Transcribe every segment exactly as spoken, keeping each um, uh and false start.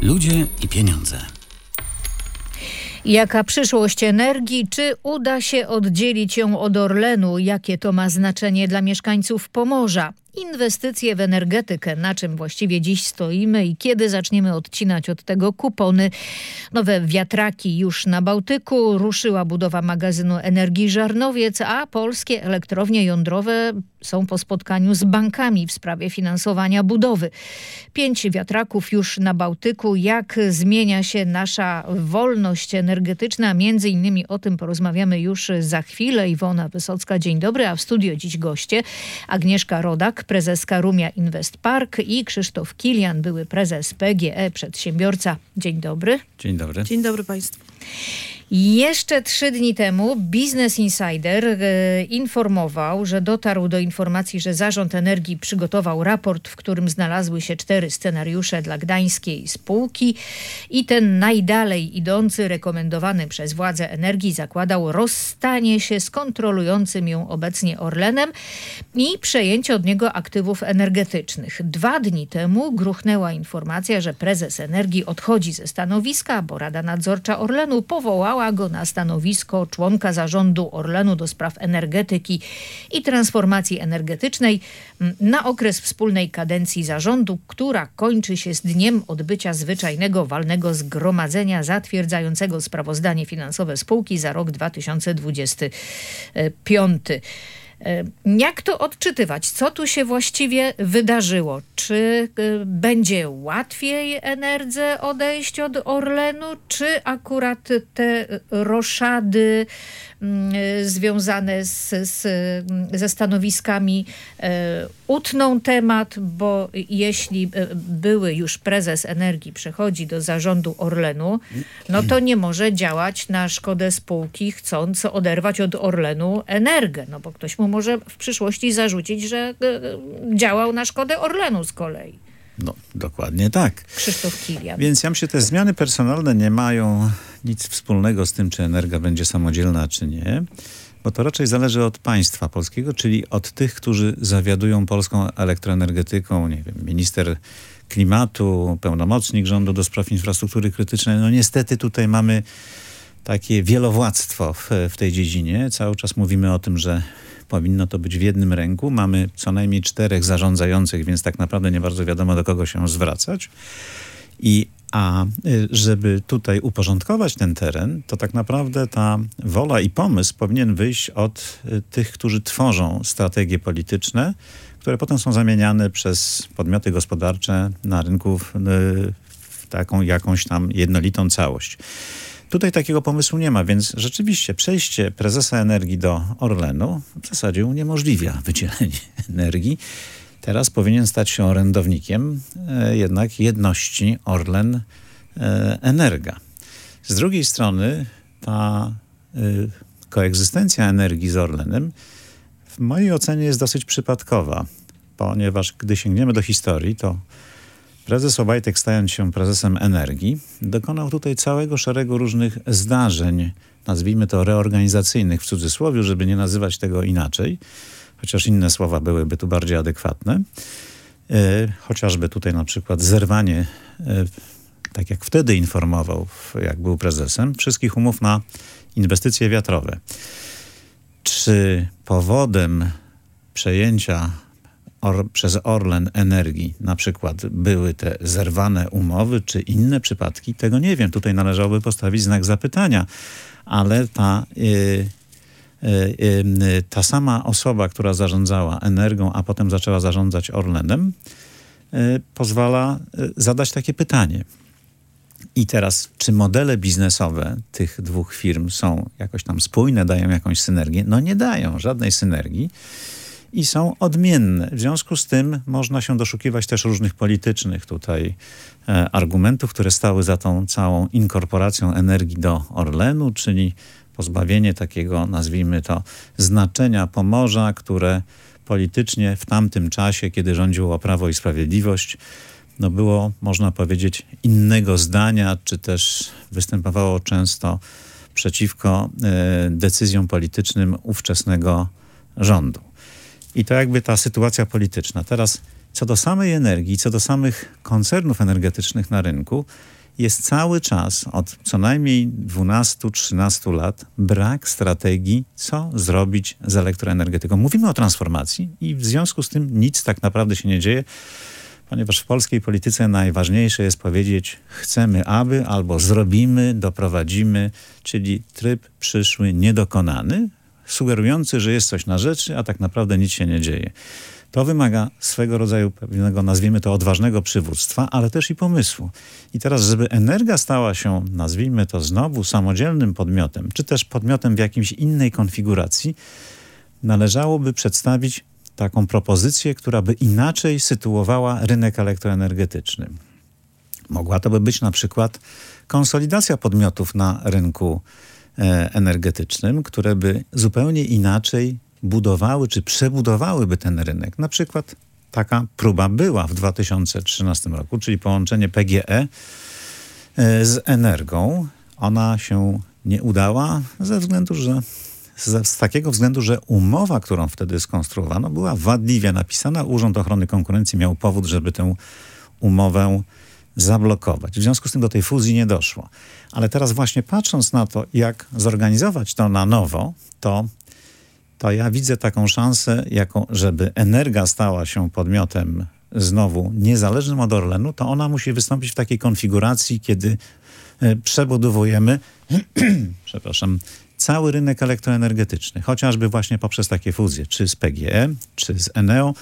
Ludzie i pieniądze. Jaka przyszłość energii? Czy uda się oddzielić ją od Orlenu? Jakie to ma znaczenie dla mieszkańców Pomorza? Inwestycje w energetykę, na czym właściwie dziś stoimy i kiedy zaczniemy odcinać od tego kupony. Nowe wiatraki już na Bałtyku, ruszyła budowa magazynu energii Żarnowiec, a polskie elektrownie jądrowe są po spotkaniu z bankami w sprawie finansowania budowy. Pięć wiatraków już na Bałtyku. Jak zmienia się nasza wolność energetyczna? Między innymi o tym porozmawiamy już za chwilę. Iwona Wysocka, dzień dobry, a w studio dziś goście Agnieszka Rodak, prezeska Rumia Invest Park, i Krzysztof Kilian, były prezes P G E, przedsiębiorca. Dzień dobry. Dzień dobry. Dzień dobry Państwu. Jeszcze trzy dni temu Business Insider e, informował, że dotarł do informacji, że Zarząd Energii przygotował raport, w którym znalazły się cztery scenariusze dla gdańskiej spółki i ten najdalej idący, rekomendowany przez władze energii, zakładał rozstanie się z kontrolującym ją obecnie Orlenem i przejęcie od niego aktywów energetycznych. Dwa dni temu gruchnęła informacja, że prezes Energii odchodzi ze stanowiska, bo Rada Nadzorcza Orlenu powołała go na stanowisko członka zarządu Orlenu do spraw energetyki i transformacji energetycznej na okres wspólnej kadencji zarządu, która kończy się z dniem odbycia zwyczajnego walnego zgromadzenia zatwierdzającego sprawozdanie finansowe spółki za rok dwa tysiące dwudziesty piąty. Jak to odczytywać? Co tu się właściwie wydarzyło? Czy będzie łatwiej Enerdze odejść od Orlenu, czy akurat te roszady związane z, z, ze stanowiskami e, utną temat, bo jeśli były już prezes Energii przechodzi do zarządu Orlenu, no to nie może działać na szkodę spółki, chcąc oderwać od Orlenu Energę, no bo ktoś mu może w przyszłości zarzucić, że e, działał na szkodę Orlenu z kolei. No, dokładnie tak. Krzysztof Kilian. Więc ja myślę, te zmiany personalne nie mają nic wspólnego z tym, czy Energa będzie samodzielna, czy nie, bo to raczej zależy od państwa polskiego, czyli od tych, którzy zawiadują polską elektroenergetyką, nie wiem, minister klimatu, pełnomocnik rządu do spraw infrastruktury krytycznej. No niestety tutaj mamy takie wielowładztwo w, w tej dziedzinie. Cały czas mówimy o tym, że powinno to być w jednym ręku. Mamy co najmniej czterech zarządzających, więc tak naprawdę nie bardzo wiadomo, do kogo się zwracać. I a żeby tutaj uporządkować ten teren, to tak naprawdę ta wola i pomysł powinien wyjść od tych, którzy tworzą strategie polityczne, które potem są zamieniane przez podmioty gospodarcze na rynku w, w taką jakąś tam jednolitą całość. Tutaj takiego pomysłu nie ma, więc rzeczywiście przejście prezesa Energii do Orlenu w zasadzie uniemożliwia wydzielenie energii. Teraz powinien stać się orędownikiem e, jednak jedności Orlen-Energa. Z drugiej strony ta e, koegzystencja Energii z Orlenem w mojej ocenie jest dosyć przypadkowa, ponieważ gdy sięgniemy do historii, to prezes Obajtek, stając się prezesem Energii, dokonał tutaj całego szeregu różnych zdarzeń, nazwijmy to reorganizacyjnych w cudzysłowie, żeby nie nazywać tego inaczej, chociaż inne słowa byłyby tu bardziej adekwatne. E, chociażby tutaj na przykład zerwanie, e, tak jak wtedy informował, jak był prezesem, wszystkich umów na inwestycje wiatrowe. Czy powodem przejęcia Or, przez Orlen Energii na przykład były te zerwane umowy, czy inne przypadki? Tego nie wiem. Tutaj należałoby postawić znak zapytania. Ale ta, yy, yy, yy, ta sama osoba, która zarządzała Energią, a potem zaczęła zarządzać Orlenem, yy, pozwala yy, zadać takie pytanie. I teraz, czy modele biznesowe tych dwóch firm są jakoś tam spójne, dają jakąś synergię? No nie dają żadnej synergii. I są odmienne. W związku z tym można się doszukiwać też różnych politycznych tutaj e, argumentów, które stały za tą całą inkorporacją Energii do Orlenu, czyli pozbawienie takiego, nazwijmy to, znaczenia Pomorza, które politycznie w tamtym czasie, kiedy rządziło Prawo i Sprawiedliwość, no było, można powiedzieć, innego zdania, czy też występowało często przeciwko e, decyzjom politycznym ówczesnego rządu. I to jakby ta sytuacja polityczna. Teraz Co do samej energii, co do samych koncernów energetycznych na rynku, jest cały czas, od co najmniej dwunastu trzynastu lat, brak strategii, co zrobić z elektroenergetyką. Mówimy o transformacji i w związku z tym nic tak naprawdę się nie dzieje, ponieważ w polskiej polityce najważniejsze jest powiedzieć chcemy aby, albo zrobimy, doprowadzimy, czyli tryb przyszły niedokonany, sugerujący, że jest coś na rzeczy, a tak naprawdę nic się nie dzieje. To wymaga swego rodzaju pewnego, nazwijmy to, odważnego przywództwa, ale też i pomysłu. I teraz, żeby Energa stała się, nazwijmy to znowu, samodzielnym podmiotem, czy też podmiotem w jakiejś innej konfiguracji, należałoby przedstawić taką propozycję, która by inaczej sytuowała rynek elektroenergetyczny. Mogła to by być na przykład konsolidacja podmiotów na rynku e, energetycznym, które by zupełnie inaczej budowały czy przebudowałyby ten rynek. Na przykład taka próba była w dwa tysiące trzynastym roku, czyli połączenie P G E z Energą. Ona się nie udała ze względu, że z, z takiego względu, że umowa, którą wtedy skonstruowano, była wadliwie napisana. Urząd Ochrony Konkurencji miał powód, żeby tę umowę zablokować. W związku z tym do tej fuzji nie doszło. Ale teraz właśnie patrząc na to, jak zorganizować to na nowo, to to ja widzę taką szansę, jaką, żeby Energa stała się podmiotem znowu niezależnym od Orlenu, to ona musi wystąpić w takiej konfiguracji, kiedy e, przebudowujemy przepraszam, cały rynek elektroenergetyczny, chociażby właśnie poprzez takie fuzje, czy z P G E, czy z Eneo,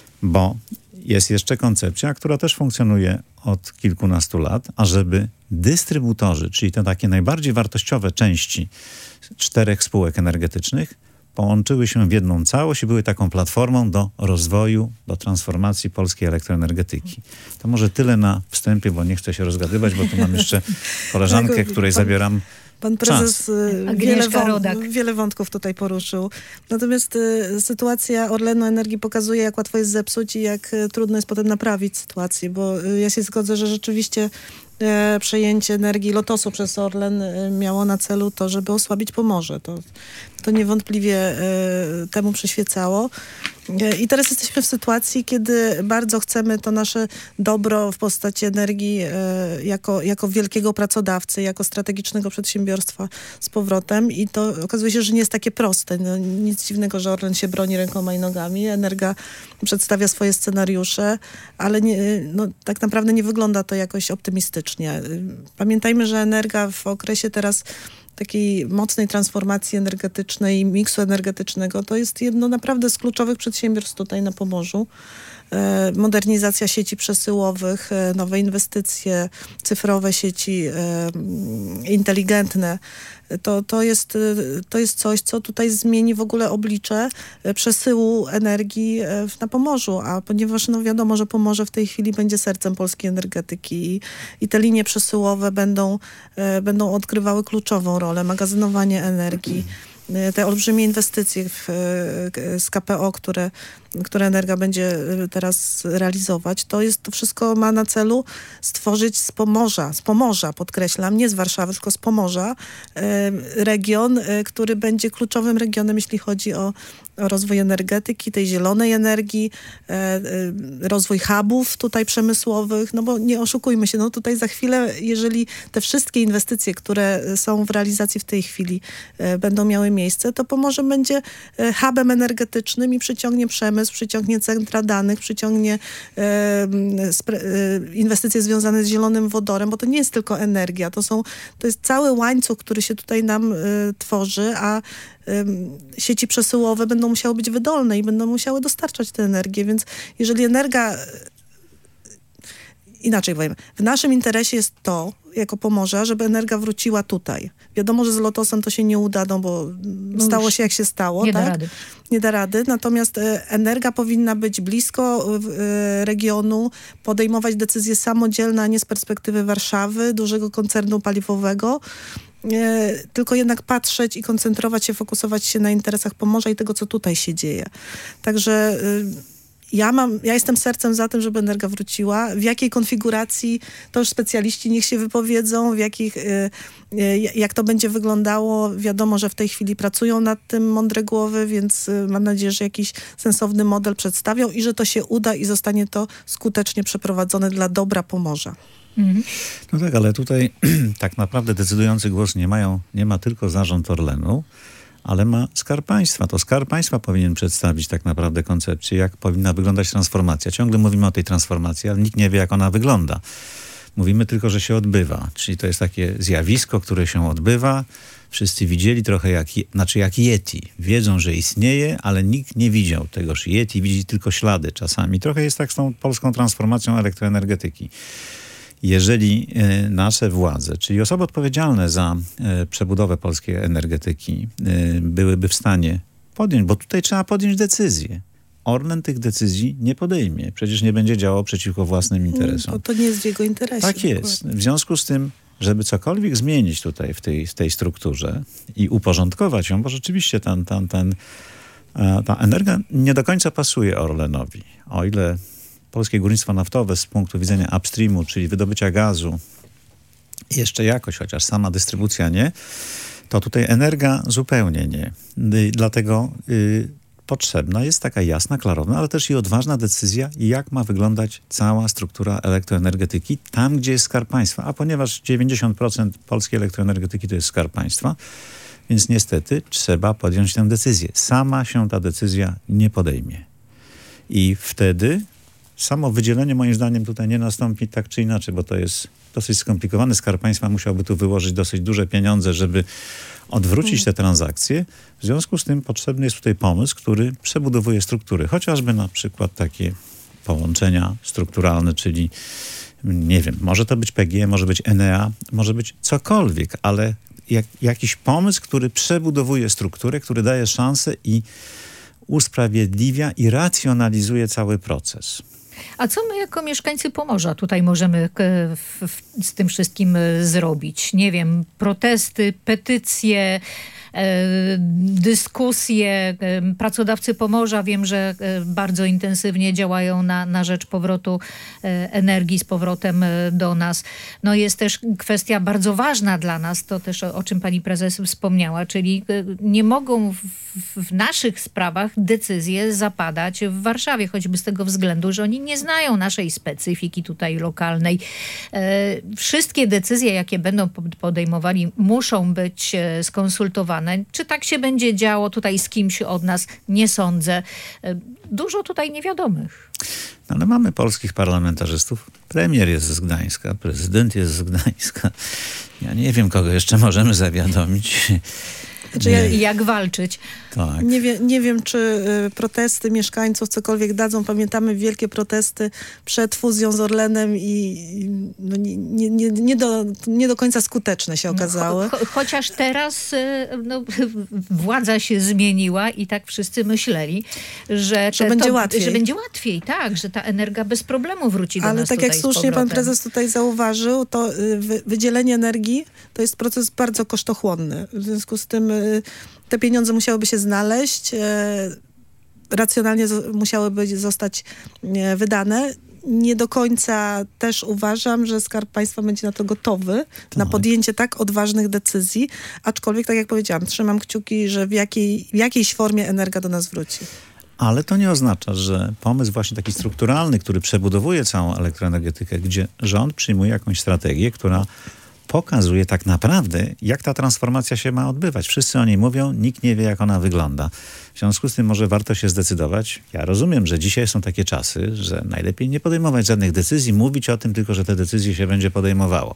bo jest jeszcze koncepcja, która też funkcjonuje od kilkunastu lat, ażeby dystrybutorzy, czyli te takie najbardziej wartościowe części czterech spółek energetycznych, połączyły się w jedną całość i były taką platformą do rozwoju, do transformacji polskiej elektroenergetyki. To może tyle na wstępie, bo nie chcę się rozgadywać, bo tu mam jeszcze koleżankę, której zabieram Pan prezes czas. wiele, wąt, wiele wątków tutaj poruszył. Natomiast y, sytuacja Orlenu Energii pokazuje, jak łatwo jest zepsuć i jak y, trudno jest potem naprawić sytuację, bo y, ja się zgodzę, że rzeczywiście e, przejęcie energii Lotosu przez Orlen e, miało na celu to, żeby osłabić Pomorze. To, to niewątpliwie e, temu przyświecało. E, I teraz jesteśmy w sytuacji, kiedy bardzo chcemy to nasze dobro w postaci energii e, jako, jako wielkiego pracodawcy, jako strategicznego przedsiębiorstwa z powrotem i to okazuje się, że nie jest takie proste. No, nic dziwnego, że Orlen się broni rękoma i nogami. Energa przedstawia swoje scenariusze, ale nie, no, tak naprawdę nie wygląda to jakoś optymistycznie. Pamiętajmy, że Energa w okresie teraz takiej mocnej transformacji energetycznej, miksu energetycznego, to jest jedno naprawdę z kluczowych przedsiębiorstw tutaj na Pomorzu. E, modernizacja sieci przesyłowych, e, nowe inwestycje, cyfrowe sieci e, inteligentne. To, to, jest, to jest coś, co tutaj zmieni w ogóle oblicze przesyłu energii na Pomorzu, a ponieważ no wiadomo, że Pomorze w tej chwili będzie sercem polskiej energetyki i, i te linie przesyłowe będą, będą odgrywały kluczową rolę, magazynowanie energii, te olbrzymie inwestycje w, z K P O, które, które Energa będzie teraz realizować, to jest, to wszystko ma na celu stworzyć z Pomorza, z Pomorza podkreślam, nie z Warszawy, tylko z Pomorza, region, który będzie kluczowym regionem, jeśli chodzi o, o rozwój energetyki, tej zielonej energii, rozwój hubów tutaj przemysłowych, no bo nie oszukujmy się, no tutaj za chwilę, jeżeli te wszystkie inwestycje, które są w realizacji w tej chwili będą miały miejsce, to Pomorze będzie hubem energetycznym i przyciągnie przemysł, przyciągnie centra danych, przyciągnie e, spre, e, inwestycje związane z zielonym wodorem, bo to nie jest tylko energia, to są, to jest cały łańcuch, który się tutaj nam e, tworzy, a e, sieci przesyłowe będą musiały być wydolne i będą musiały dostarczać tę energię, więc jeżeli Energa inaczej powiem, w naszym interesie jest to, jako Pomorza, żeby Energa wróciła tutaj. Wiadomo, że z Lotosem to się nie uda, no bo no stało się jak się stało. Nie tak? da rady. Nie da rady. Natomiast e, Energa powinna być blisko e, regionu, podejmować decyzje samodzielne, a nie z perspektywy Warszawy, dużego koncernu paliwowego. E, tylko jednak patrzeć i koncentrować się, fokusować się na interesach Pomorza i tego, co tutaj się dzieje. Także e, ja mam, ja jestem sercem za tym, żeby Energa wróciła. W jakiej konfiguracji, to już specjaliści niech się wypowiedzą, w jakich, y, y, jak to będzie wyglądało. Wiadomo, że w tej chwili pracują nad tym mądre głowy, więc y, mam nadzieję, że jakiś sensowny model przedstawią i że to się uda i zostanie to skutecznie przeprowadzone dla dobra Pomorza. Mhm. No tak, ale tutaj tak naprawdę decydujący głos nie mają, nie ma tylko zarząd Orlenu, ale ma Skarb Państwa. To Skarb Państwa powinien przedstawić tak naprawdę koncepcję, jak powinna wyglądać transformacja. Ciągle mówimy o tej transformacji, ale nikt nie wie, jak ona wygląda. Mówimy tylko, że się odbywa. Czyli to jest takie zjawisko, które się odbywa. Wszyscy widzieli trochę jak, znaczy jak Yeti. Wiedzą, że istnieje, ale nikt nie widział tegoż Yeti. Widzi tylko ślady czasami. Trochę jest tak z tą polską transformacją elektroenergetyki. Jeżeli y, nasze władze, czyli osoby odpowiedzialne za y, przebudowę polskiej energetyki y, byłyby w stanie podjąć, bo tutaj trzeba podjąć decyzję. Orlen tych decyzji nie podejmie. Przecież nie będzie działał przeciwko własnym interesom. Bo to nie jest w jego interesie. Tak jest. W związku z tym, żeby cokolwiek zmienić tutaj w tej, w tej strukturze i uporządkować ją, bo rzeczywiście ten, ten, ten, ta energia nie do końca pasuje Orlenowi. O ile polskie górnictwo naftowe z punktu widzenia upstreamu, czyli wydobycia gazu, jeszcze jakoś, chociaż sama dystrybucja nie, to tutaj energia zupełnie nie. Dlatego y, potrzebna jest taka jasna, klarowna, ale też i odważna decyzja, jak ma wyglądać cała struktura elektroenergetyki tam, gdzie jest Skarb Państwa. A ponieważ dziewięćdziesiąt procent polskiej elektroenergetyki to jest Skarb Państwa, więc niestety trzeba podjąć tę decyzję. Sama się ta decyzja nie podejmie. I wtedy samo wydzielenie moim zdaniem tutaj nie nastąpi tak czy inaczej, bo to jest dosyć skomplikowane. Skarb Państwa musiałby tu wyłożyć dosyć duże pieniądze, żeby odwrócić te transakcje. W związku z tym potrzebny jest tutaj pomysł, który przebudowuje struktury. Chociażby na przykład takie połączenia strukturalne, czyli nie wiem, może to być P G, może być Enea, może być cokolwiek, ale jak, jakiś pomysł, który przebudowuje strukturę, który daje szansę i usprawiedliwia i racjonalizuje cały proces. A co my jako mieszkańcy Pomorza tutaj możemy w, w, z tym wszystkim zrobić? Nie wiem, protesty, petycje, e, dyskusje. E, pracodawcy Pomorza wiem, że e, bardzo intensywnie działają na, na rzecz powrotu e, energii z powrotem e, do nas. No jest też kwestia bardzo ważna dla nas, to też o, o czym pani prezes wspomniała, czyli e, nie mogą w, w naszych sprawach decyzje zapadać w Warszawie, choćby z tego względu, że oni nie znają naszej specyfiki tutaj lokalnej. E, wszystkie decyzje, jakie będą podejmowali, muszą być e, skonsultowane. Czy tak się będzie działo tutaj z kimś od nas? Nie sądzę. E, dużo tutaj niewiadomych. No, ale mamy polskich parlamentarzystów. Premier jest z Gdańska, prezydent jest z Gdańska. Ja nie wiem, kogo jeszcze możemy zawiadomić. Znaczy, ja, jak walczyć. Tak. Nie, wie, nie wiem, czy y, protesty mieszkańców cokolwiek dadzą. Pamiętamy wielkie protesty przed fuzją z Orlenem i no, nie, nie, nie, nie, do, nie do końca skuteczne się okazały. Cho, cho, chociaż teraz y, no, władza się zmieniła i tak wszyscy myśleli, że, że te, będzie to, łatwiej. Że będzie łatwiej, tak, że ta energia bez problemu wróci do Ale nas tak tutaj jak słusznie pan prezes tutaj zauważył, to y, wy, wydzielenie energii to jest proces bardzo kosztochłonny. W związku z tym y, te pieniądze musiałyby się znaleźć, e, racjonalnie z, musiałyby zostać e, wydane. Nie do końca też uważam, że Skarb Państwa będzie na to gotowy, tak. na podjęcie tak odważnych decyzji, aczkolwiek, tak jak powiedziałam, trzymam kciuki, że w, jakiej, w jakiejś formie energia do nas wróci. Ale to nie oznacza, że pomysł właśnie taki strukturalny, który przebudowuje całą elektroenergetykę, gdzie rząd przyjmuje jakąś strategię, która pokazuje tak naprawdę, jak ta transformacja się ma odbywać. Wszyscy o niej mówią, nikt nie wie, jak ona wygląda. W związku z tym może warto się zdecydować. Ja rozumiem, że dzisiaj są takie czasy, że najlepiej nie podejmować żadnych decyzji, mówić o tym tylko, że te decyzje się będzie podejmowało.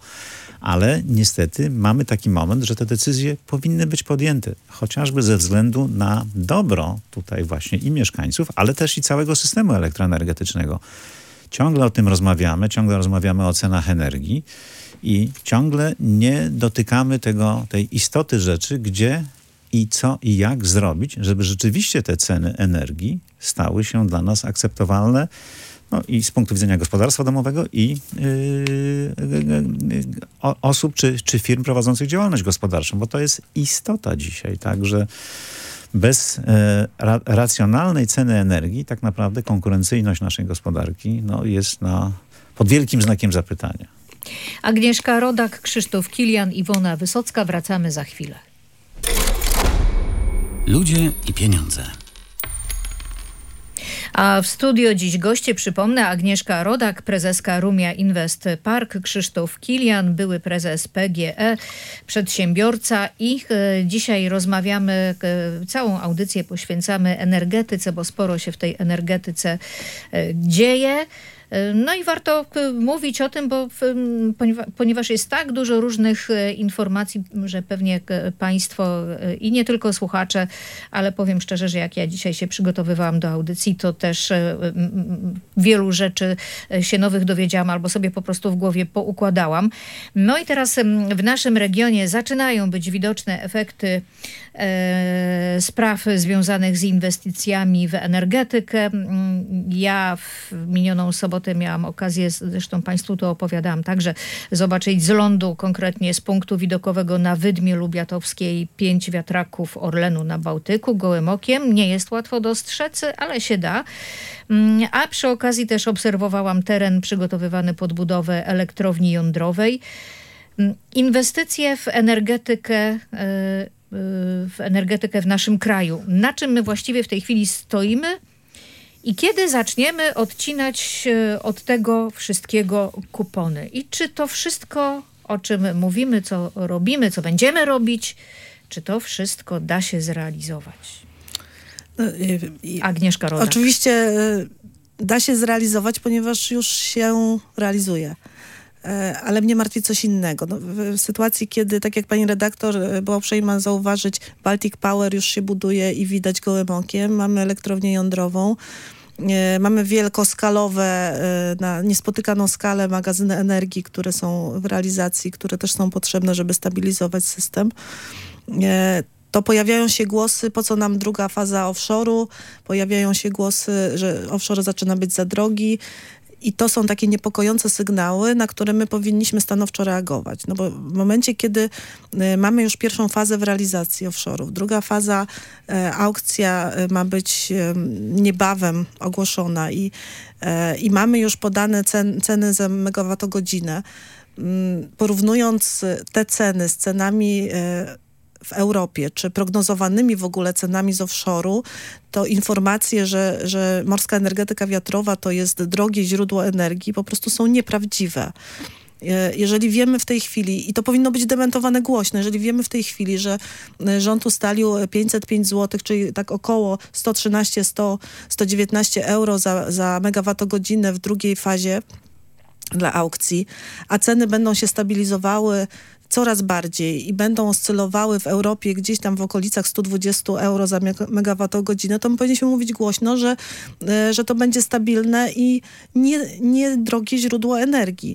Ale niestety mamy taki moment, że te decyzje powinny być podjęte. Chociażby ze względu na dobro tutaj właśnie i mieszkańców, ale też i całego systemu elektroenergetycznego. Ciągle o tym rozmawiamy, ciągle rozmawiamy o cenach energii. I ciągle nie dotykamy tego, tej istoty rzeczy, gdzie i co i jak zrobić, żeby rzeczywiście te ceny energii stały się dla nas akceptowalne, no i z punktu widzenia gospodarstwa domowego i yy, yy, yy, osób czy, czy firm prowadzących działalność gospodarczą, bo to jest istota dzisiaj, także Bez e, ra, racjonalnej ceny energii tak naprawdę konkurencyjność naszej gospodarki no, jest na, pod wielkim znakiem zapytania. Agnieszka Rodak, Krzysztof Kilian, Iwona Wysocka. Wracamy za chwilę. Ludzie i pieniądze. A w studio dziś goście, przypomnę, Agnieszka Rodak, prezeska Rumia Invest Park, Krzysztof Kilian, były prezes P G E, przedsiębiorca i e, dzisiaj rozmawiamy, e, całą audycję poświęcamy energetyce, bo sporo się w tej energetyce e, dzieje. No i warto mówić o tym, bo ponieważ jest tak dużo różnych informacji, że pewnie państwo i nie tylko słuchacze, ale powiem szczerze, że jak ja dzisiaj się przygotowywałam do audycji, to też wielu rzeczy się nowych dowiedziałam albo sobie po prostu w głowie poukładałam. No i teraz w naszym regionie zaczynają być widoczne efekty e, spraw związanych z inwestycjami w energetykę. Ja w minioną sobotę miałam okazję, zresztą państwu to opowiadałam także, zobaczyć z lądu, konkretnie z punktu widokowego na Wydmie Lubiatowskiej, pięć wiatraków Orlenu na Bałtyku, gołym okiem. Nie jest łatwo dostrzec, ale się da. A przy okazji też obserwowałam teren przygotowywany pod budowę elektrowni jądrowej. Inwestycje w energetykę, w energetykę w naszym kraju. Na czym my właściwie w tej chwili stoimy? I kiedy zaczniemy odcinać od tego wszystkiego kupony? I czy to wszystko, o czym mówimy, co robimy, co będziemy robić, czy to wszystko da się zrealizować? Agnieszka Rodak. Oczywiście da się zrealizować, ponieważ już się realizuje. Ale mnie martwi coś innego. No, w sytuacji, kiedy, tak jak pani redaktor była uprzejma zauważyć, Baltic Power już się buduje i widać gołym okiem. Mamy elektrownię jądrową. Mamy wielkoskalowe, na niespotykaną skalę magazyny energii, które są w realizacji, które też są potrzebne, żeby stabilizować system. To pojawiają się głosy, po co nam druga faza offshore'u. Pojawiają się głosy, że offshore zaczyna być za drogi. I to są takie niepokojące sygnały, na które my powinniśmy stanowczo reagować. No bo w momencie, kiedy y, mamy już pierwszą fazę w realizacji offshore'ów, druga faza, y, aukcja y, ma być y, niebawem ogłoszona i, y, i mamy już podane cen, ceny za megawattogodzinę, y, porównując te ceny z cenami y, w Europie, czy prognozowanymi w ogóle cenami z offshore'u, to informacje, że, że morska energetyka wiatrowa to jest drogie źródło energii, po prostu są nieprawdziwe. Jeżeli wiemy w tej chwili, i to powinno być dementowane głośno, jeżeli wiemy w tej chwili, że rząd ustalił pięćset pięć złotych, czyli tak około sto trzynaście do stu dziewiętnastu euro za, za megawattogodzinę w drugiej fazie dla aukcji, a ceny będą się stabilizowały coraz bardziej i będą oscylowały w Europie gdzieś tam w okolicach stu dwudziestu euro za megawattogodzinę, to my powinniśmy mówić głośno, że, że to będzie stabilne i nie, nie drogie źródło energii.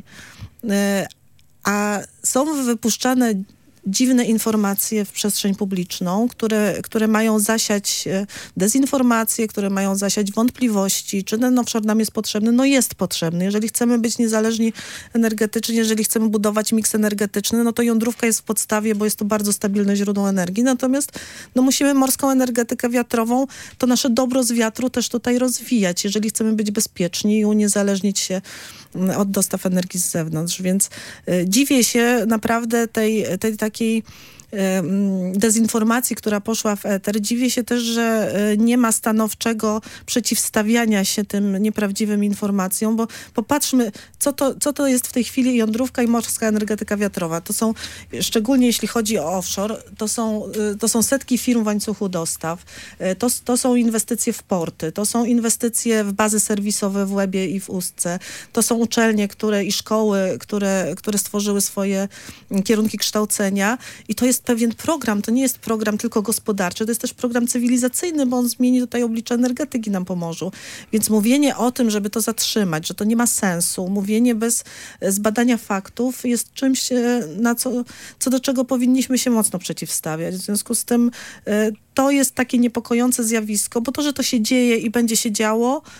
A są wypuszczane dziwne informacje w przestrzeń publiczną, które, które mają zasiać dezinformację, które mają zasiać wątpliwości, czy ten offshore nam jest potrzebny. No jest potrzebny. Jeżeli chcemy być niezależni energetycznie, jeżeli chcemy budować miks energetyczny, no to jądrówka jest w podstawie, bo jest to bardzo stabilne źródło energii. Natomiast no musimy morską energetykę wiatrową, to nasze dobro z wiatru też tutaj rozwijać, jeżeli chcemy być bezpieczni i uniezależnić się od dostaw energii z zewnątrz. Więc y, dziwię się naprawdę tej, tej takiej dezinformacji, która poszła w eter. Dziwię się też, że nie ma stanowczego przeciwstawiania się tym nieprawdziwym informacjom, bo popatrzmy, co to, co to jest w tej chwili jądrówka i morska energetyka wiatrowa. To są, szczególnie jeśli chodzi o offshore, to są, to są setki firm w łańcuchu dostaw, to, to są inwestycje w porty, to są inwestycje w bazy serwisowe w Łebie i w Ustce, to są uczelnie, które i szkoły, które, które stworzyły swoje kierunki kształcenia i to jest pewien program, to nie jest program tylko gospodarczy, to jest też program cywilizacyjny, bo on zmieni tutaj oblicze energetyki na Pomorzu. Więc mówienie o tym, żeby to zatrzymać, że to nie ma sensu, mówienie bez zbadania faktów jest czymś, na co, co do czego powinniśmy się mocno przeciwstawiać. W związku z tym to jest takie niepokojące zjawisko, bo to, że to się dzieje i będzie się działo,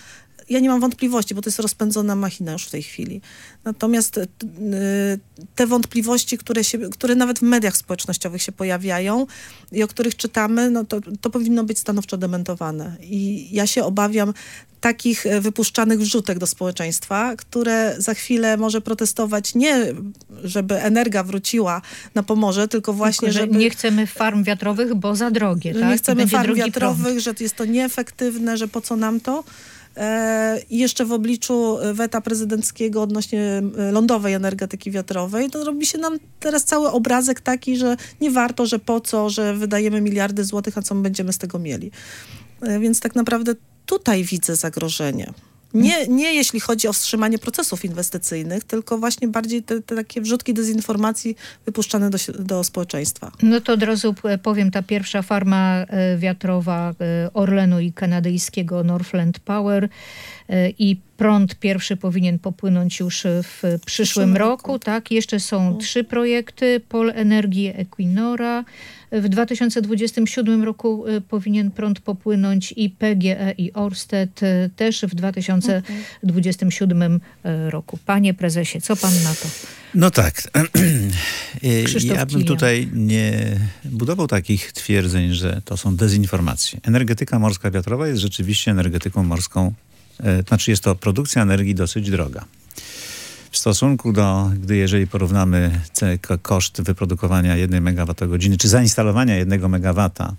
ja nie mam wątpliwości, bo to jest rozpędzona machina już w tej chwili. Natomiast y, te wątpliwości, które, się, które nawet w mediach społecznościowych się pojawiają i o których czytamy, no to, to powinno być stanowczo dementowane. I ja się obawiam takich wypuszczanych wrzutek do społeczeństwa, które za chwilę może protestować nie, żeby Energa wróciła na Pomorze, tylko właśnie, tylko, że żeby... nie chcemy farm wiatrowych, bo za drogie, tak? Nie chcemy farm drogi wiatrowych, prąd. że jest to nieefektywne, że po co nam to. I jeszcze w obliczu weta prezydenckiego odnośnie lądowej energetyki wiatrowej, to robi się nam teraz cały obrazek taki, że nie warto, że po co, że wydajemy miliardy złotych, a co my będziemy z tego mieli. Więc tak naprawdę tutaj widzę zagrożenie. Nie, nie jeśli chodzi o wstrzymanie procesów inwestycyjnych, tylko właśnie bardziej te, te takie wrzutki dezinformacji wypuszczane do, do społeczeństwa. No to od razu powiem, ta pierwsza farma wiatrowa Orlenu i kanadyjskiego Northland Power i prąd pierwszy powinien popłynąć już w przyszłym, przyszłym roku, roku. Tak? Jeszcze są no. trzy projekty, Pol Energii, Equinora. W dwa tysiące dwudziestym siódmym roku powinien prąd popłynąć i P G E i Ørsted też w dwa tysiące dwudziestym siódmym roku. Panie prezesie, co pan na to? No tak. Krzysztof ja bym Kilian. tutaj nie budował takich twierdzeń, że to są dezinformacje. Energetyka morska wiatrowa jest rzeczywiście energetyką morską, e, znaczy jest to produkcja energii dosyć droga. W stosunku do, gdy jeżeli porównamy koszt wyprodukowania jednej megawattogodziny, czy zainstalowania jednego megawata,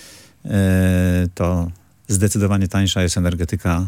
to zdecydowanie tańsza jest energetyka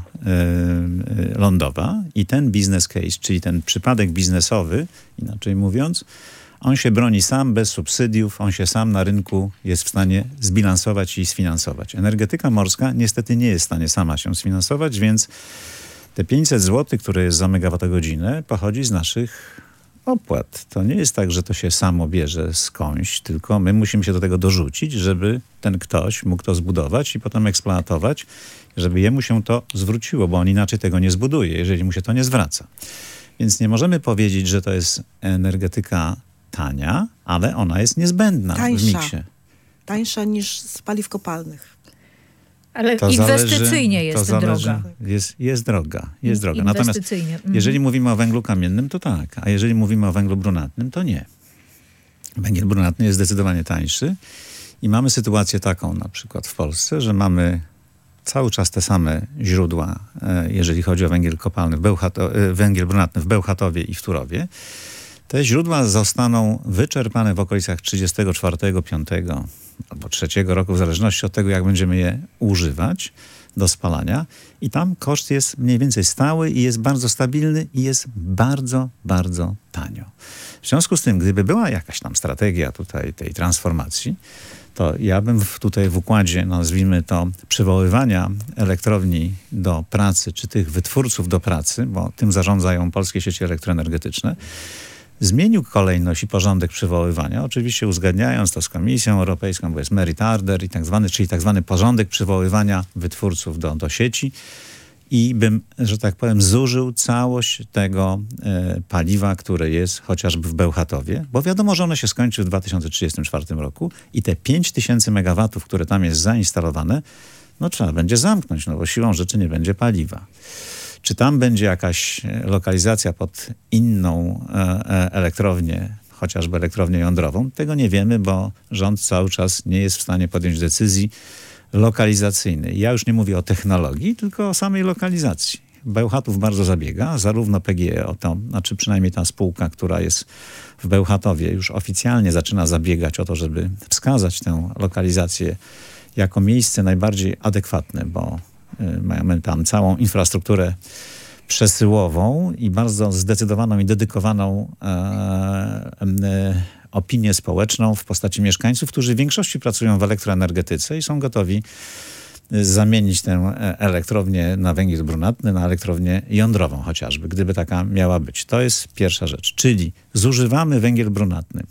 lądowa i ten business case, czyli ten przypadek biznesowy, inaczej mówiąc, on się broni sam, bez subsydiów, on się sam na rynku jest w stanie zbilansować i sfinansować. Energetyka morska niestety nie jest w stanie sama się sfinansować, więc te pięćset złotych, które jest za megawattogodzinę, pochodzi z naszych opłat. To nie jest tak, że to się samo bierze skądś, tylko my musimy się do tego dorzucić, żeby ten ktoś mógł to zbudować i potem eksploatować, żeby jemu się to zwróciło, bo on inaczej tego nie zbuduje, jeżeli mu się to nie zwraca. Więc nie możemy powiedzieć, że to jest energetyka tania, ale ona jest niezbędna Tańsza. w miksie. Tańsza niż z paliw kopalnych. Ale To inwestycyjnie zależy, jest to zależy, droga. Jest, jest droga, jest droga. Natomiast Mhm. jeżeli mówimy o węglu kamiennym, to tak. A jeżeli mówimy o węglu brunatnym, to nie. Węgiel brunatny jest zdecydowanie tańszy i mamy sytuację taką na przykład w Polsce, że mamy cały czas te same źródła, jeżeli chodzi o węgiel kopalny, w Bełchato, węgiel brunatny w Bełchatowie i w Turowie. Te źródła zostaną wyczerpane w okolicach trzydziestego czwartego, piątego albo trzeciego roku, w zależności od tego, jak będziemy je używać do spalania. I tam koszt jest mniej więcej stały i jest bardzo stabilny i jest bardzo, bardzo tanio. W związku z tym, gdyby była jakaś tam strategia tutaj tej transformacji, to ja bym w, tutaj w układzie, nazwijmy to, przywoływania elektrowni do pracy, czy tych wytwórców do pracy, bo tym zarządzają polskie sieci elektroenergetyczne, zmienił kolejność i porządek przywoływania, oczywiście uzgadniając to z Komisją Europejską, bo jest merit order i tak zwany, czyli tak zwany porządek przywoływania wytwórców do, do sieci i bym, że tak powiem, zużył całość tego e, paliwa, które jest chociażby w Bełchatowie, bo wiadomo, że ono się skończy w dwa tysiące trzydziestym czwartym roku i te pięć tysięcy megawatów, które tam jest zainstalowane, no trzeba będzie zamknąć, no bo siłą rzeczy nie będzie paliwa. Czy tam będzie jakaś lokalizacja pod inną e, elektrownię, chociażby elektrownię jądrową? Tego nie wiemy, bo rząd cały czas nie jest w stanie podjąć decyzji lokalizacyjnej. Ja już nie mówię o technologii, tylko o samej lokalizacji. Bełchatów bardzo zabiega, zarówno P G E o to, znaczy przynajmniej ta spółka, która jest w Bełchatowie, już oficjalnie zaczyna zabiegać o to, żeby wskazać tę lokalizację jako miejsce najbardziej adekwatne, bo mamy tam całą infrastrukturę przesyłową i bardzo zdecydowaną i dedykowaną e, e, opinię społeczną w postaci mieszkańców, którzy w większości pracują w elektroenergetyce i są gotowi zamienić tę elektrownię na węgiel brunatny, na elektrownię jądrową chociażby, gdyby taka miała być. To jest pierwsza rzecz, czyli zużywamy węgiel brunatny.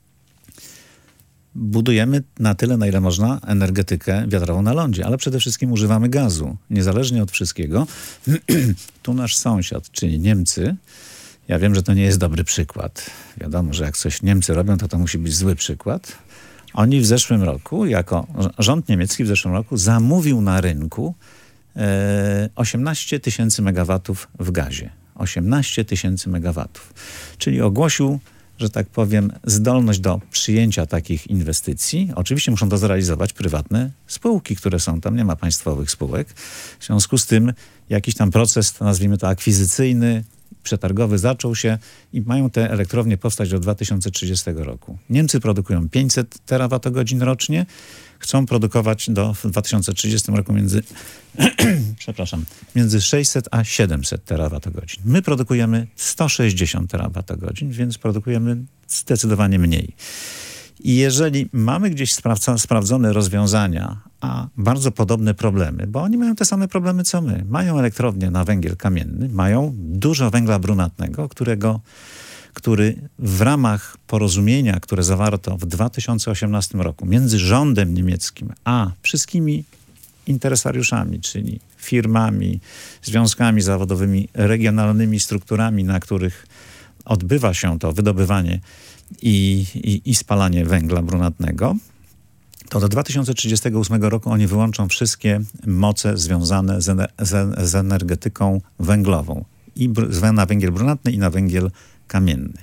Budujemy na tyle, na ile można, energetykę wiatrową na lądzie, ale przede wszystkim używamy gazu. Niezależnie od wszystkiego, tu nasz sąsiad, czyli Niemcy, ja wiem, że to nie jest dobry przykład. Wiadomo, że jak coś Niemcy robią, to to musi być zły przykład. Oni w zeszłym roku, jako rząd niemiecki w zeszłym roku zamówił na rynku e, osiemnaście tysięcy megawatów w gazie. osiemnaście tysięcy megawatów. Czyli ogłosił, że tak powiem, zdolność do przyjęcia takich inwestycji. Oczywiście muszą to zrealizować prywatne spółki, które są tam, nie ma państwowych spółek. W związku z tym jakiś tam proces, nazwijmy to akwizycyjny, przetargowy zaczął się i mają te elektrownie powstać do dwa tysiące trzydziestego roku. Niemcy produkują pięćset terawatogodzin rocznie, chcą produkować do w dwa tysiące trzydziestym roku między, przepraszam, między sześćset a siedemset terawatogodzin. My produkujemy sto sześćdziesiąt terawatogodzin, więc produkujemy zdecydowanie mniej. I jeżeli mamy gdzieś sprawca, sprawdzone rozwiązania, a bardzo podobne problemy, bo oni mają te same problemy co my. Mają elektrownię na węgiel kamienny, mają dużo węgla brunatnego, którego, który w ramach porozumienia, które zawarto w dwa tysiące osiemnastym roku między rządem niemieckim a wszystkimi interesariuszami, czyli firmami, związkami zawodowymi, regionalnymi strukturami, na których odbywa się to wydobywanie i, i, i spalanie węgla brunatnego, to do dwa tysiące trzydziestego ósmego roku oni wyłączą wszystkie moce związane z, ener- z, z energetyką węglową. I br- na węgiel brunatny i na węgiel kamienny.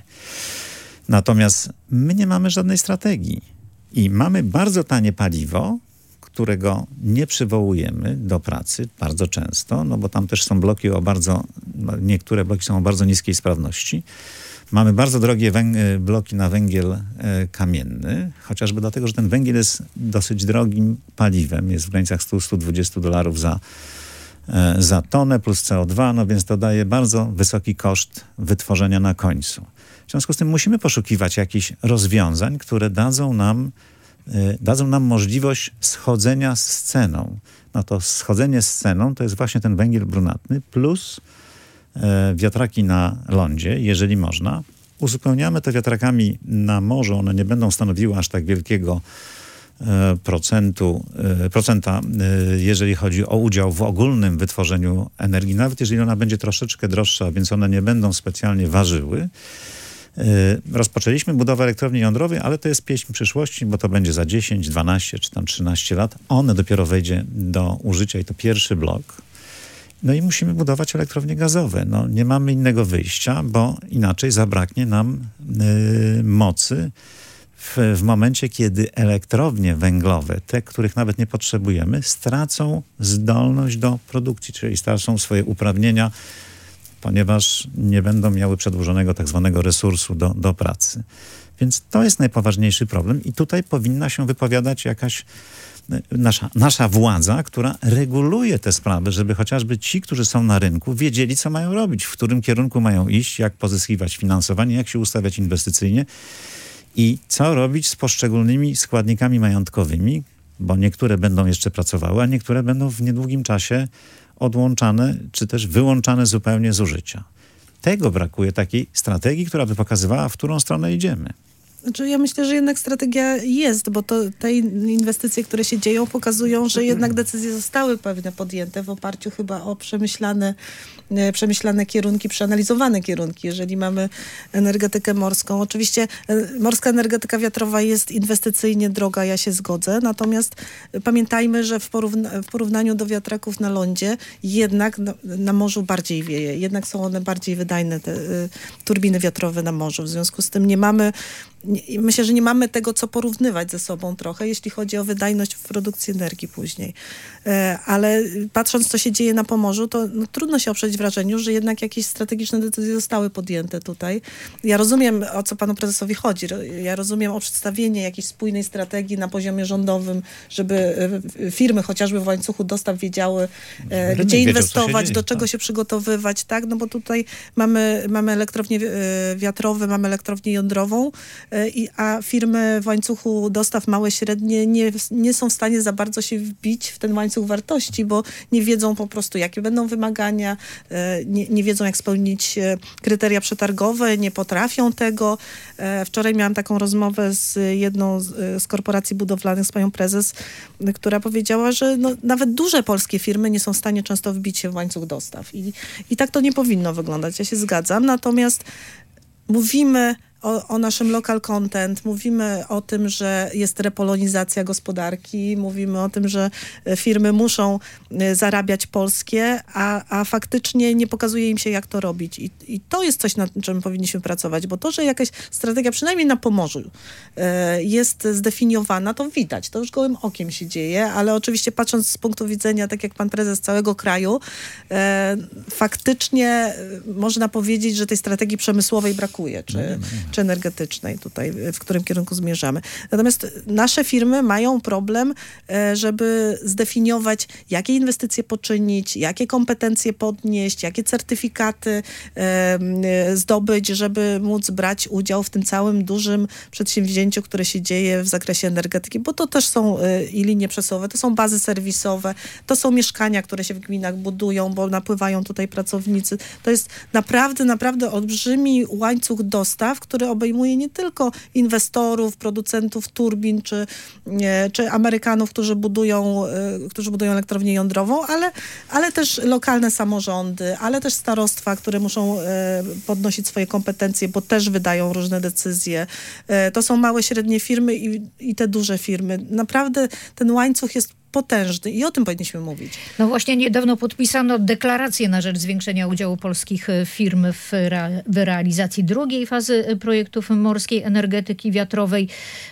Natomiast my nie mamy żadnej strategii. I mamy bardzo tanie paliwo, którego nie przywołujemy do pracy bardzo często, no bo tam też są bloki o bardzo, niektóre bloki są o bardzo niskiej sprawności. Mamy bardzo drogie węg- bloki na węgiel e, kamienny, chociażby dlatego, że ten węgiel jest dosyć drogim paliwem, jest w granicach sto do stu dwudziestu dolarów za, e, za tonę plus C O dwa, no więc to daje bardzo wysoki koszt wytworzenia na końcu. W związku z tym musimy poszukiwać jakichś rozwiązań, które dadzą nam, e, dadzą nam możliwość schodzenia z ceną. No to schodzenie z ceną to jest właśnie ten węgiel brunatny plus wiatraki na lądzie, jeżeli można. Uzupełniamy to wiatrakami na morzu. One nie będą stanowiły aż tak wielkiego e, procentu, e, procenta, e, jeżeli chodzi o udział w ogólnym wytworzeniu energii. Nawet jeżeli ona będzie troszeczkę droższa, więc one nie będą specjalnie ważyły. E, rozpoczęliśmy budowę elektrowni jądrowej, ale to jest pieśń przyszłości, bo to będzie za dziesięć, dwanaście czy tam trzynaście lat. One dopiero wejdzie do użycia i to pierwszy blok. No i musimy budować elektrownie gazowe. No, nie mamy innego wyjścia, bo inaczej zabraknie nam y, mocy w, w momencie, kiedy elektrownie węglowe, te, których nawet nie potrzebujemy, stracą zdolność do produkcji, czyli stracą swoje uprawnienia, ponieważ nie będą miały przedłużonego tak zwanego resursu do, do pracy. Więc to jest najpoważniejszy problem i tutaj powinna się wypowiadać jakaś Nasza, nasza władza, która reguluje te sprawy, żeby chociażby ci, którzy są na rynku, wiedzieli, co mają robić, w którym kierunku mają iść, jak pozyskiwać finansowanie, jak się ustawiać inwestycyjnie i co robić z poszczególnymi składnikami majątkowymi, bo niektóre będą jeszcze pracowały, a niektóre będą w niedługim czasie odłączane, czy też wyłączane zupełnie z użycia. Tego brakuje, takiej strategii, która by pokazywała, w którą stronę idziemy. Znaczy, ja myślę, że jednak strategia jest, bo to te inwestycje, które się dzieją, pokazują, że jednak decyzje zostały pewne podjęte w oparciu chyba o przemyślane, przemyślane kierunki, przeanalizowane kierunki. Jeżeli mamy energetykę morską, oczywiście morska energetyka wiatrowa jest inwestycyjnie droga, ja się zgodzę, natomiast pamiętajmy, że w, porówna- w porównaniu do wiatraków na lądzie jednak na, na morzu bardziej wieje, jednak są one bardziej wydajne, te y, turbiny wiatrowe na morzu. W związku z tym nie mamy Nie, myślę, że nie mamy tego, co porównywać ze sobą trochę, jeśli chodzi o wydajność w produkcji energii później. E, ale patrząc, co się dzieje na Pomorzu, to no, trudno się oprzeć wrażeniu, że jednak jakieś strategiczne decyzje zostały podjęte tutaj. Ja rozumiem, o co panu prezesowi chodzi. Ja rozumiem o przedstawienie jakiejś spójnej strategii na poziomie rządowym, żeby e, firmy chociażby w łańcuchu dostaw wiedziały, e, gdzie wiedział, inwestować, dzieje, do czego tak. się przygotowywać, tak? No bo tutaj mamy, mamy elektrownie e, wiatrowe, mamy elektrownię jądrową, I, a firmy w łańcuchu dostaw małe, średnie nie, nie są w stanie za bardzo się wbić w ten łańcuch wartości, bo nie wiedzą po prostu, jakie będą wymagania, nie, nie wiedzą, jak spełnić kryteria przetargowe, nie potrafią tego. Wczoraj miałam taką rozmowę z jedną z, z korporacji budowlanych, z panią prezes, która powiedziała, że no, nawet duże polskie firmy nie są w stanie często wbić się w łańcuch dostaw. I, i tak to nie powinno wyglądać. Ja się zgadzam. Natomiast mówimy o, o naszym local content, mówimy o tym, że jest repolonizacja gospodarki, mówimy o tym, że firmy muszą zarabiać polskie, a, a faktycznie nie pokazuje im się, jak to robić. I, i to jest coś, nad czym powinniśmy pracować, bo to, że jakaś strategia, przynajmniej na Pomorzu, jest zdefiniowana, to widać. To już gołym okiem się dzieje, ale oczywiście patrząc z punktu widzenia, tak jak pan prezes, całego kraju, faktycznie można powiedzieć, że tej strategii przemysłowej brakuje, czy, czy energetycznej tutaj, w którym kierunku zmierzamy. Natomiast nasze firmy mają problem, żeby zdefiniować, jakie inwestycje poczynić, jakie kompetencje podnieść, jakie certyfikaty zdobyć, żeby móc brać udział w tym całym dużym przedsięwzięciu, które się dzieje w zakresie energetyki, bo to też są i linie przesyłowe, to są bazy serwisowe, to są mieszkania, które się w gminach budują, bo napływają tutaj pracownicy. To jest naprawdę, naprawdę olbrzymi łańcuch dostaw, który obejmuje nie tylko inwestorów, producentów turbin, czy, nie, czy Amerykanów, którzy budują, którzy budują elektrownię jądrową, ale, ale też lokalne samorządy, ale też starostwa, które muszą podnosić swoje kompetencje, bo też wydają różne decyzje. To są małe, średnie firmy i, i te duże firmy. Naprawdę ten łańcuch jest potężny i o tym powinniśmy mówić. No właśnie niedawno podpisano deklarację na rzecz zwiększenia udziału polskich firm w, re, w realizacji drugiej fazy projektów morskiej energetyki wiatrowej.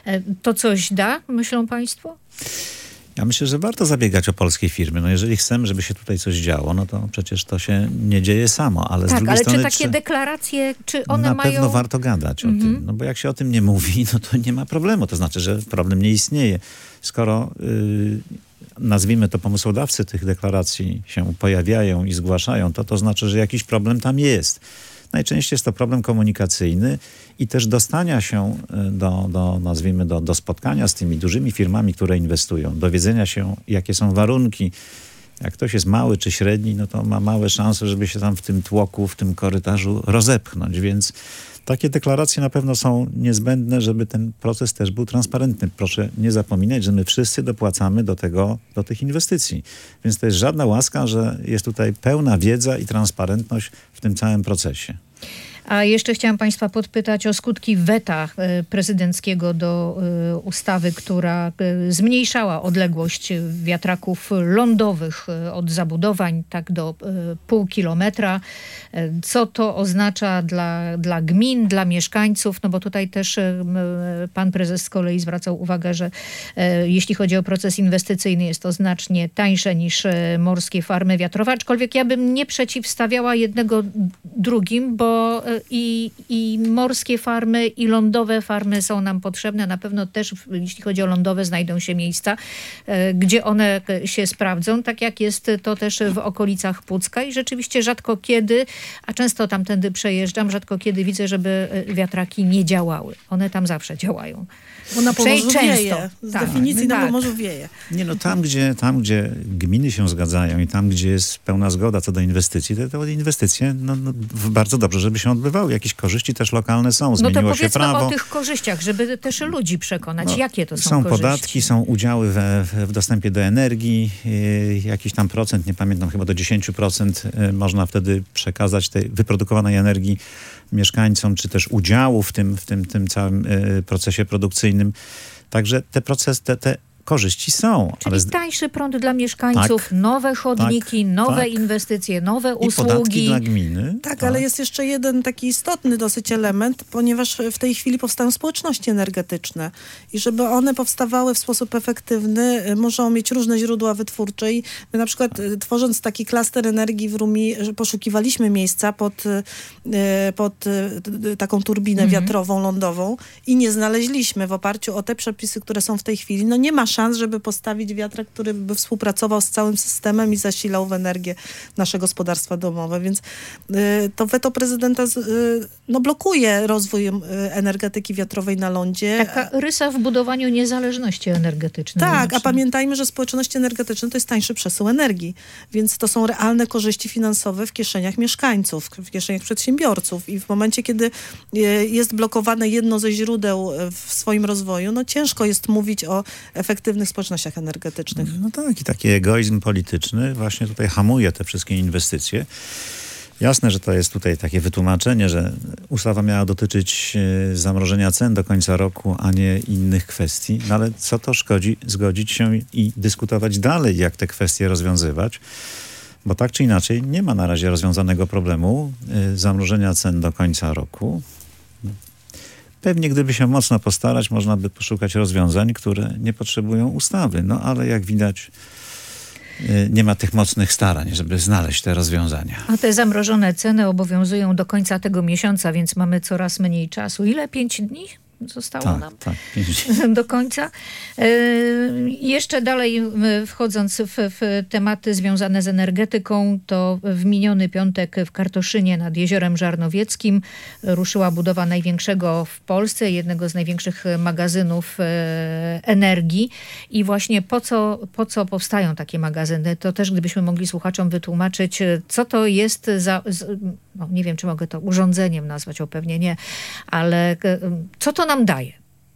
To coś da, myślą państwo? Ja myślę, że warto zabiegać o polskie firmy. No jeżeli chcemy, żeby się tutaj coś działo, no to przecież to się nie dzieje samo. Ale tak, z drugiej ale strony, czy takie czy... deklaracje, czy one na mają... Na pewno warto gadać o mm-hmm. tym. No bo jak się o tym nie mówi, no to nie ma problemu. To znaczy, że problem nie istnieje. Skoro... Yy... nazwijmy to, pomysłodawcy tych deklaracji się pojawiają i zgłaszają, to to znaczy, że jakiś problem tam jest. Najczęściej jest to problem komunikacyjny i też dostania się do, do nazwijmy, do, do spotkania z tymi dużymi firmami, które inwestują, dowiedzenia się, jakie są warunki. Jak ktoś jest mały czy średni, no to ma małe szanse, żeby się tam w tym tłoku, w tym korytarzu rozepchnąć, więc takie deklaracje na pewno są niezbędne, żeby ten proces też był transparentny. Proszę nie zapominać, że my wszyscy dopłacamy do tego, do tych inwestycji. Więc to jest żadna łaska, że jest tutaj pełna wiedza i transparentność w tym całym procesie. A jeszcze chciałam państwa podpytać o skutki weta prezydenckiego do ustawy, która zmniejszała odległość wiatraków lądowych od zabudowań tak do pół kilometra. Co to oznacza dla, dla gmin, dla mieszkańców? No bo tutaj też pan prezes z kolei zwracał uwagę, że jeśli chodzi o proces inwestycyjny, jest to znacznie tańsze niż morskie farmy wiatrowe. Aczkolwiek ja bym nie przeciwstawiała jednego drugim, bo I, i morskie farmy, i lądowe farmy są nam potrzebne. Na pewno też, jeśli chodzi o lądowe, znajdą się miejsca, e, gdzie one się sprawdzą, tak jak jest to też w okolicach Pucka. I rzeczywiście rzadko kiedy, a często tamtędy przejeżdżam, rzadko kiedy widzę, żeby wiatraki nie działały. One tam zawsze działają. Bo na Pomorzu często. wieje. Z tak, definicji tak. na Pomorzu wieje. Nie no, tam gdzie, tam gdzie gminy się zgadzają i tam gdzie jest pełna zgoda co do inwestycji, to te inwestycje no, no, bardzo dobrze, żeby się odbywały. Jakieś korzyści też lokalne są. Zmieniło no to się prawo. o tych korzyściach, żeby też ludzi przekonać. No, jakie to są, są korzyści? Są podatki, są udziały we, w dostępie do energii. Yy, jakiś tam procent, nie pamiętam, chyba do dziesięć procent yy, można wtedy przekazać tej wyprodukowanej energii mieszkańcom, czy też udziału w tym, w tym, tym całym yy, procesie produkcyjnym. Także te procesy, te, te korzyści są. Czyli ale z... tańszy prąd dla mieszkańców, tak, nowe chodniki, tak, nowe tak. inwestycje, nowe I usługi. podatki dla gminy. Tak, tak, ale jest jeszcze jeden taki istotny dosyć element, ponieważ w tej chwili powstają społeczności energetyczne i żeby one powstawały w sposób efektywny, muszą mieć różne źródła wytwórcze i my na przykład tworząc taki klaster energii w Rumi, poszukiwaliśmy miejsca pod, pod taką turbinę mhm. wiatrową, lądową i nie znaleźliśmy w oparciu o te przepisy, które są w tej chwili. No nie ma szans, żeby postawić wiatrak, który by współpracował z całym systemem i zasilał w energię nasze gospodarstwa domowe, więc y, to weto prezydenta z, y, no, blokuje rozwój y, energetyki wiatrowej na lądzie. Taka rysa w budowaniu niezależności energetycznej. Tak, a pamiętajmy, że społeczności energetyczne to jest tańszy przesył energii, więc to są realne korzyści finansowe w kieszeniach mieszkańców, w kieszeniach przedsiębiorców i w momencie, kiedy y, jest blokowane jedno ze źródeł w swoim rozwoju, no ciężko jest mówić o efektywnych społecznościach energetycznych. No tak, i taki egoizm polityczny właśnie tutaj hamuje te wszystkie inwestycje. Jasne, że to jest tutaj takie wytłumaczenie, że ustawa miała dotyczyć e, zamrożenia cen do końca roku, a nie innych kwestii. No ale co to szkodzi zgodzić się i dyskutować dalej, jak te kwestie rozwiązywać? Bo tak czy inaczej nie ma na razie rozwiązanego problemu e, zamrożenia cen do końca roku. Pewnie gdyby się mocno postarać, można by poszukać rozwiązań, które nie potrzebują ustawy. No ale jak widać, nie ma tych mocnych starań, żeby znaleźć te rozwiązania. A te zamrożone ceny obowiązują do końca tego miesiąca, więc mamy coraz mniej czasu. Ile? Pięć dni zostało tak, nam tak, pięć dni. do końca? E, jeszcze dalej wchodząc w, w tematy związane z energetyką, to w miniony piątek w Kartoszynie nad Jeziorem Żarnowieckim ruszyła budowa największego w Polsce, jednego z największych magazynów e, energii. I właśnie po co, po co powstają takie magazyny? To też gdybyśmy mogli słuchaczom wytłumaczyć, co to jest za, no nie wiem, czy mogę to urządzeniem nazwać, o pewnie nie, ale co to nam daje?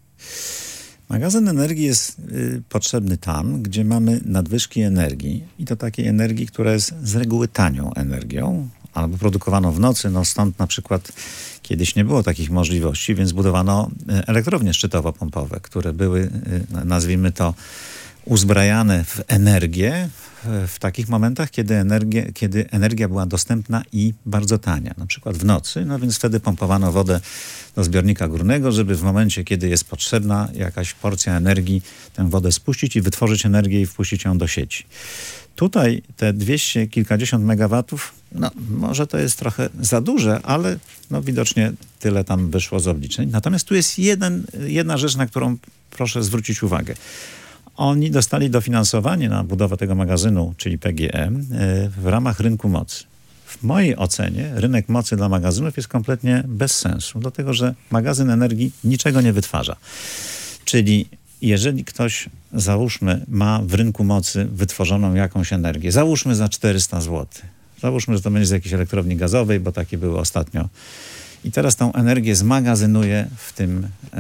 Magazyn energii jest y, potrzebny tam, gdzie mamy nadwyżki energii i to takiej energii, która jest z reguły tanią energią albo produkowaną w nocy. No stąd na przykład kiedyś nie było takich możliwości, więc budowano elektrownie szczytowo-pompowe, które były, y, nazwijmy to, uzbrajane w energię w takich momentach, kiedy, energie, kiedy energia była dostępna i bardzo tania. Na przykład w nocy, no więc wtedy pompowano wodę do zbiornika górnego, żeby w momencie, kiedy jest potrzebna jakaś porcja energii, tę wodę spuścić i wytworzyć energię i wpuścić ją do sieci. Tutaj te dwieście kilkadziesiąt megawatów, no może to jest trochę za duże, ale no widocznie tyle tam wyszło z obliczeń. Natomiast tu jest jeden, jedna rzecz, na którą proszę zwrócić uwagę. Oni dostali dofinansowanie na budowę tego magazynu, czyli P G E, w ramach rynku mocy. W mojej ocenie rynek mocy dla magazynów jest kompletnie bez sensu, dlatego że magazyn energii niczego nie wytwarza. Czyli jeżeli ktoś, załóżmy, ma w rynku mocy wytworzoną jakąś energię, załóżmy za czterysta złotych, załóżmy, że to będzie z jakiejś elektrowni gazowej, bo takie były ostatnio, i teraz tą energię zmagazynuje w tym e,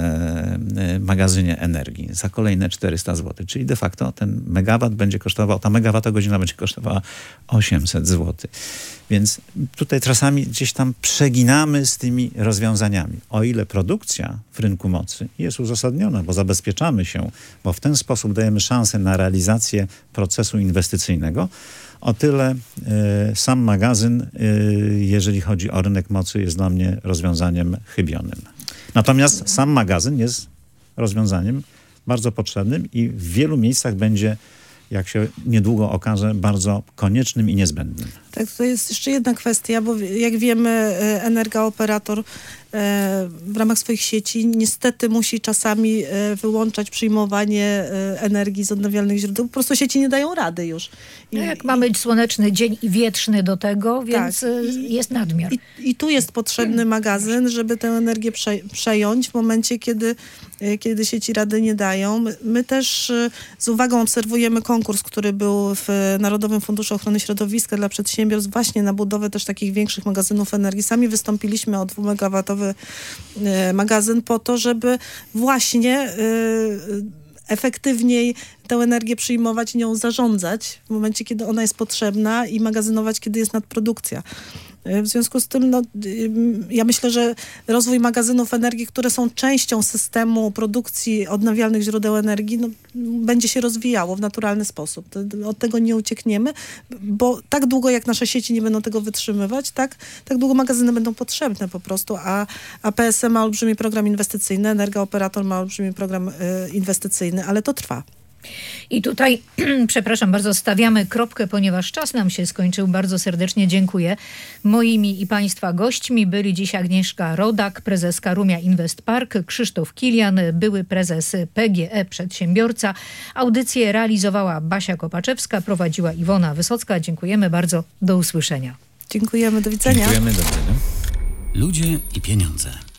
e, magazynie energii za kolejne czterysta złotych. Czyli de facto ten megawat będzie kosztował, ta megawattogodzina będzie kosztowała osiemset złotych. Więc tutaj czasami gdzieś tam przeginamy z tymi rozwiązaniami. O ile produkcja w rynku mocy jest uzasadniona, bo zabezpieczamy się, bo w ten sposób dajemy szansę na realizację procesu inwestycyjnego, o tyle y, sam magazyn, y, jeżeli chodzi o rynek mocy, jest dla mnie rozwiązaniem chybionym. Natomiast sam magazyn jest rozwiązaniem bardzo potrzebnym i w wielu miejscach będzie, jak się niedługo okaże, bardzo koniecznym i niezbędnym. Tak, to jest jeszcze jedna kwestia, bo jak wiemy, energooperator w ramach swoich sieci niestety musi czasami wyłączać przyjmowanie energii z odnawialnych źródeł. Po prostu sieci nie dają rady już. I, no jak mamy słoneczny dzień i wietrzny do tego, więc tak, jest nadmiar. I, I tu jest potrzebny magazyn, żeby tę energię prze, przejąć w momencie, kiedy, kiedy sieci rady nie dają. My, my też z uwagą obserwujemy konkurs, który był w Narodowym Funduszu Ochrony Środowiska dla przedsiębiorstw właśnie na budowę też takich większych magazynów energii. Sami wystąpiliśmy o dwumegawatowy magazyn po to, żeby właśnie efektywniej tę energię przyjmować i nią zarządzać w momencie, kiedy ona jest potrzebna i magazynować, kiedy jest nadprodukcja. W związku z tym, no, ja myślę, że rozwój magazynów energii, które są częścią systemu produkcji odnawialnych źródeł energii, no, będzie się rozwijało w naturalny sposób. Od tego nie uciekniemy, bo tak długo jak nasze sieci nie będą tego wytrzymywać, tak, tak długo magazyny będą potrzebne po prostu, a, a P S E ma olbrzymi program inwestycyjny, Energooperator ma olbrzymi program y, inwestycyjny, ale to trwa. I tutaj, przepraszam bardzo, stawiamy kropkę, ponieważ czas nam się skończył. Bardzo serdecznie dziękuję. Moimi i Państwa gośćmi byli dziś Agnieszka Rodak, prezeska Rumia Invest Park, Krzysztof Kilian, były prezes P G E Przedsiębiorca. Audycję realizowała Basia Kopaczewska, prowadziła Iwona Wysocka. Dziękujemy bardzo. Do usłyszenia. Dziękujemy, do widzenia. Dziękujemy, do widzenia. Ludzie i pieniądze.